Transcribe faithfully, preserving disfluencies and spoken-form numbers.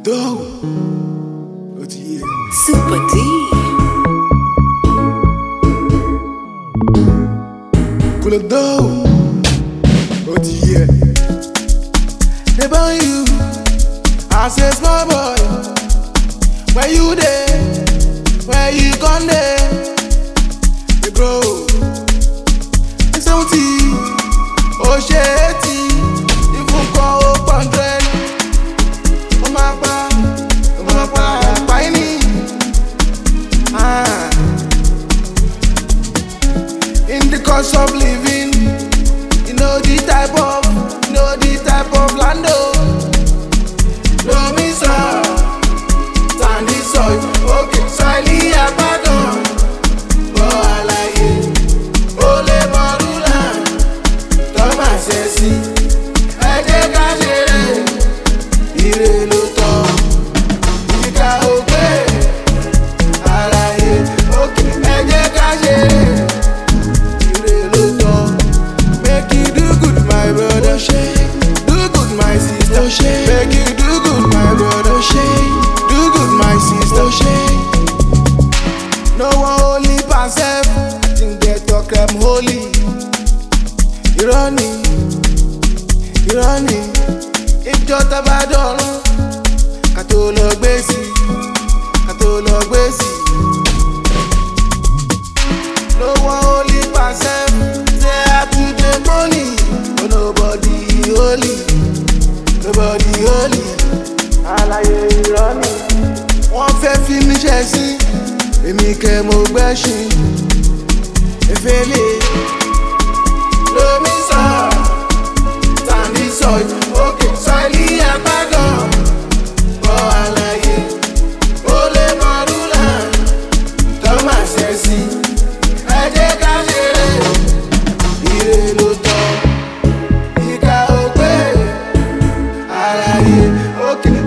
dough. Ó ti yé. Super D. Kúlẹ̀ dough. Ó ti yé. They born you as a small boy. Where you dey? Where you gone dey? They grow. It's seventy. Oh shit. Even call up hundred. Oh my God. Oh my God. Tiny. Ah. In the cost of living, you know the type of, you know the type of lando. No me so, sandy soil. Okay, slightly abandon. Oh I like it. Ole Marula, Thomas Sessi. I take a share. Ire lo to, ika ope. I like it. Okay, I take a share. Ire lo to, make you do good, my brother. Do good, my sister. Make you do good, my brother. Do good, my sister. No one holy passive. I think they talk them holy. Irony, irony. Ìjọ tàbá dọ̀run, ká tó lọ gbé sí, ká tó lọ gbé sí. No one holy passive. Say I to the money, but nobody holy, nobody holy. Àlàyé irony. Wọ́n fẹ́ fi mí ṣe sí, èmi kẹ́ mo gbẹ́ṣin. Efele, lomi sọ, sandy soil, okay, soily àgbàdàn. Bọ́ àlàyé, Ole Marula, Thomas Sessi. Ẹ jẹ́ ká ṣeré, ire ló tọ́, ìka ò pé. Àlàyé, okay.